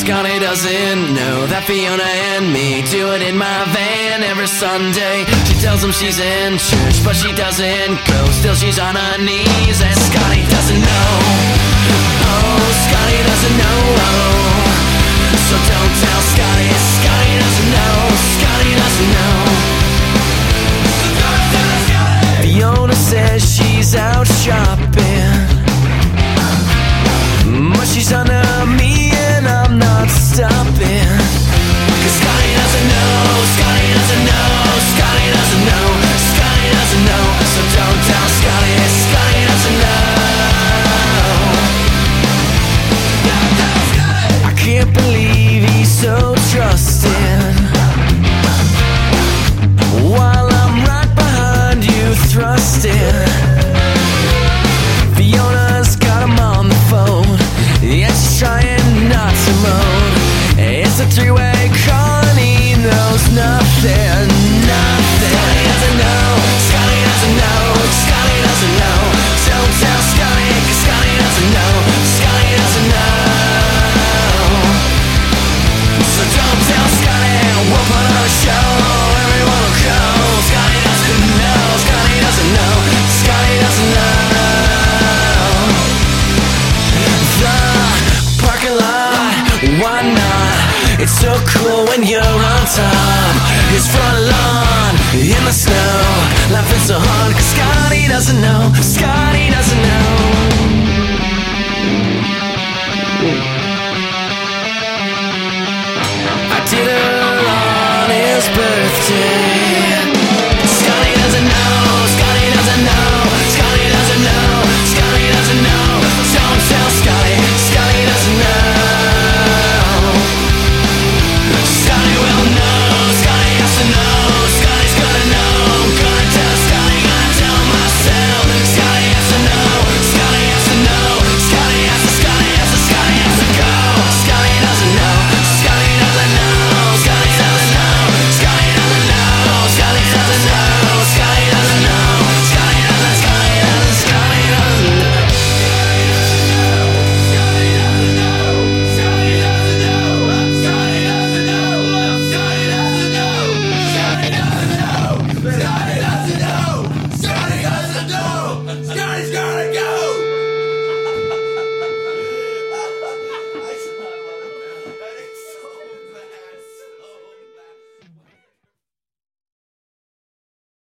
Scotty doesn't know that Fiona and me do it in my van every Sunday. She tells him she's in church, but she doesn't go. Still she's on her knees, and Scotty doesn't know. Oh, Scotty doesn't know. So don't tell Scotty. Scotty doesn't know. Scotty doesn't know. Fiona says she's out shopping, but she's under me and I'm not stopping. 'Cause Scotty doesn't know. Scotty doesn't know. Scotty doesn't know. Scotty doesn't know. So don't tell Scotty. Scotty doesn't know. I can't believe he's so trusting, while I'm right behind you thrusting. Fiona's got him on the phone, yeah, she's trying not to moan. It's a three-way call and he knows nothing, nothing. Scotty doesn't know. Scotty doesn't know. Scotty doesn't know. Don't tell Scotty, 'cause Scotty doesn't know. Scotty doesn't know. So don't tell Scotty. We'll put on a show. Everyone will go. Scotty doesn't know. Scotty doesn't know. Scotty doesn't know. The parking lot, why not? It's so cool when you're on top. His front lawn in the snow, laughing so hard 'cause Scotty doesn't know. Scotty